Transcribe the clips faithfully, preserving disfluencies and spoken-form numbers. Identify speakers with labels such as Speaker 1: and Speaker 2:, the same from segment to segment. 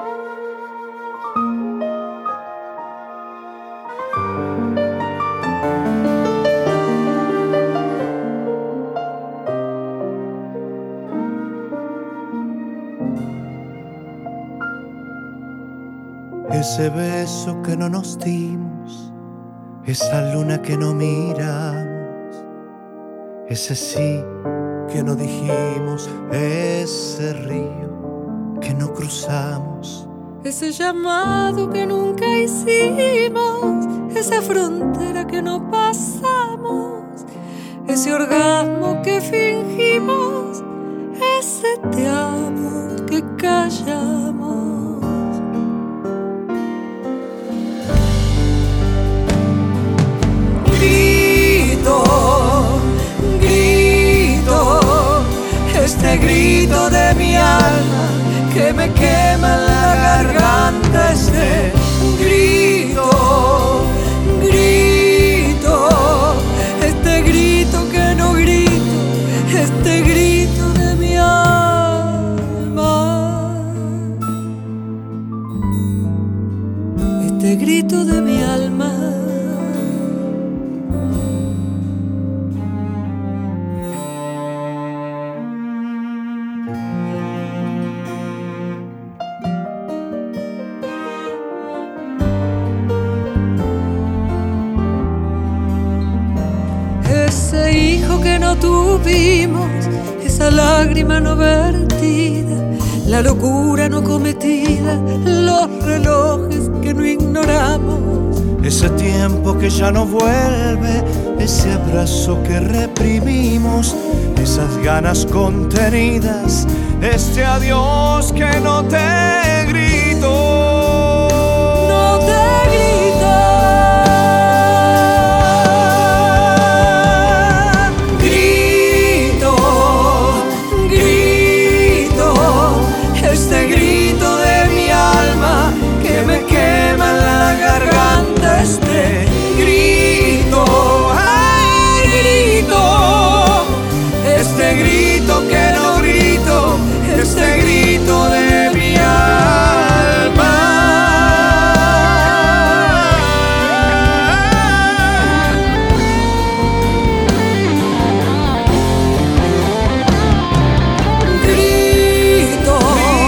Speaker 1: Ese beso que no nos dimos, esa luna que no miramos, ese sí que no dijimos, ese río que no cruzamos,
Speaker 2: ese llamado que nunca hicimos, esa frontera que no pasamos, ese orgasmo que fingimos, ese te amo que callamos. Grito, grito, este grito de mi alma que me quema en la garganta, este grito, grito, este grito que no grito, este grito de mi alma, este grito de mi alma. Ese hijo que no tuvimos, esa lágrima no vertida, la locura no cometida, los relojes que no ignoramos,
Speaker 1: ese tiempo que ya no vuelve, ese abrazo que reprimimos, esas ganas contenidas, este adiós que no te grito.
Speaker 2: No te grito. Grito, grito, este grito de mi alma que me quema en la garganta, este grito, ay, grito, este grito que no grito, este grito de mi alma. Grito,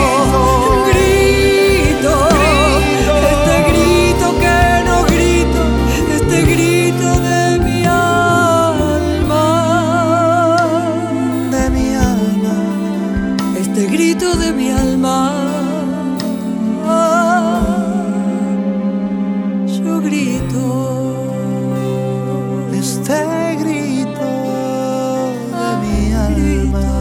Speaker 2: grito, este grito que no grito, este grito de mi alma,
Speaker 1: De mi alma,
Speaker 2: este grito de mi alma. Yo grito,
Speaker 1: este grito de mi alma.